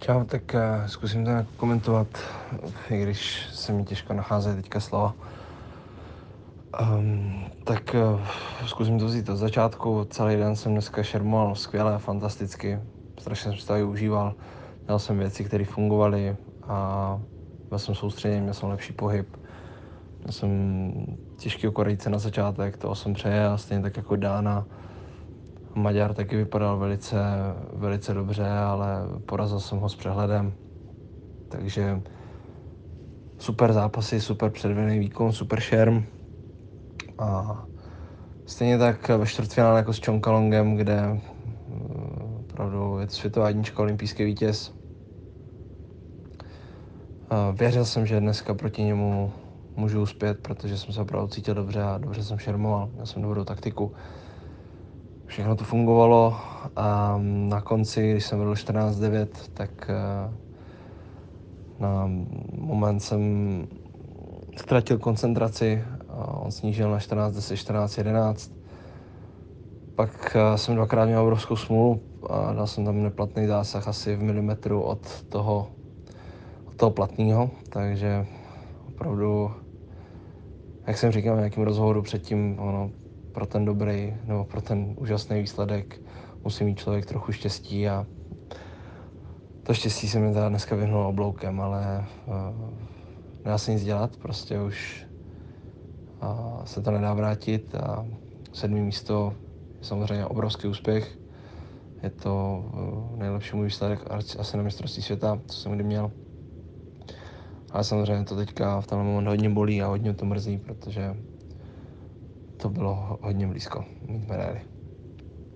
Čau, tak zkusím to nějak komentovat, i když se mi těžko nachází teďka slova. Tak zkusím to vzít od začátku. Celý den jsem dneska šermoval skvěle, fantasticky. Strašně jsem si to užíval. Dělal jsem věci, které fungovaly a byl jsem soustředěný, měl jsem lepší pohyb. Měl jsem těžkého Korejce na začátek, toho jsem přejel, stejně tak jako Dána. Maďar taky vypadal velice dobře, ale porazil jsem ho s přehledem. Takže super zápasy, super předvedený výkon, super šerm. A stejně tak ve čtvrtfinále jako s Chonkalongem, kde opravdu je to světová jednička, olympijský vítěz. Věřil jsem, že dneska proti němu můžu uspět, protože jsem se opravdu cítil dobře a dobře jsem šermoval. Měl jsem dobrou taktiku. Všechno to fungovalo a na konci, když jsem vedl 14-9, tak na moment jsem ztratil koncentraci. On snížil na 14-10, 14-11. Pak jsem dvakrát měl obrovskou smůlu a dal jsem tam neplatný zásah asi v milimetru od toho platného, takže opravdu, jak jsem říkal v nějakém rozhovoru předtím, pro ten dobrý nebo pro ten úžasný výsledek musí mít člověk trochu štěstí a to štěstí se mi teda dneska vyhnulo obloukem, ale nedá se nic dělat, prostě už se to nedá vrátit a 7. místo je samozřejmě obrovský úspěch. Je to nejlepší můj výsledek asi na mistrovství světa, co jsem kdy měl. Ale samozřejmě to teďka v tenhle moment hodně bolí a hodně to mrzí, protože to bylo hodně blízko mít medaili.